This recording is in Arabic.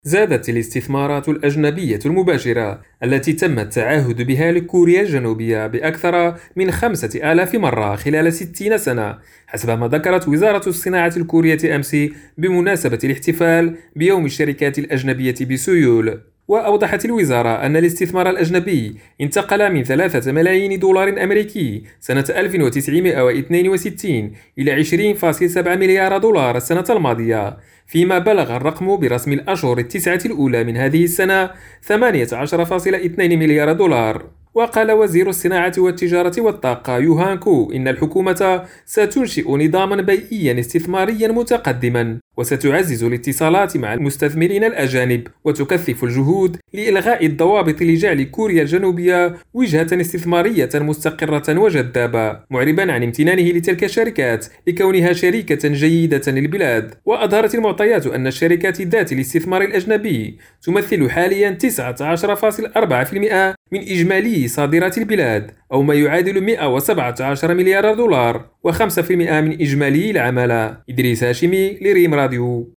زادت الاستثمارات الأجنبية المباشرة التي تم التعهد بها لكوريا الجنوبية بأكثر من 5000 مرة خلال 60 سنة، حسب ما ذكرت وزارة الصناعة الكورية أمس بمناسبة الاحتفال بيوم الشركات الأجنبية بسيول. وأوضحت الوزارة أن الاستثمار الأجنبي انتقل من 3 ملايين دولار أمريكي سنة 1962 إلى 20.7 مليار دولار السنة الماضية، فيما بلغ الرقم برسم الأشهر التسعة الأولى من هذه السنة 18.2 مليار دولار. وقال وزير الصناعة والتجارة والطاقة يوهان كو إن الحكومة ستنشئ نظاماً بيئياً استثمارياً متقدماً، وستعزز الاتصالات مع المستثمرين الأجانب، وتكثف الجهود لإلغاء الضوابط لجعل كوريا الجنوبية وجهة استثمارية مستقرة وجذابة، معرباً عن امتنانه لتلك الشركات لكونها شريكة جيدة للبلاد. وأظهرت المعطيات أن الشركات ذات الاستثمار الأجنبي تمثل حالياً 19.4% من إجمالي صادرات البلاد، أو ما يعادل 117 مليار دولار، و5% من إجمالي العمالة. إدريس هاشمي لريم راديو.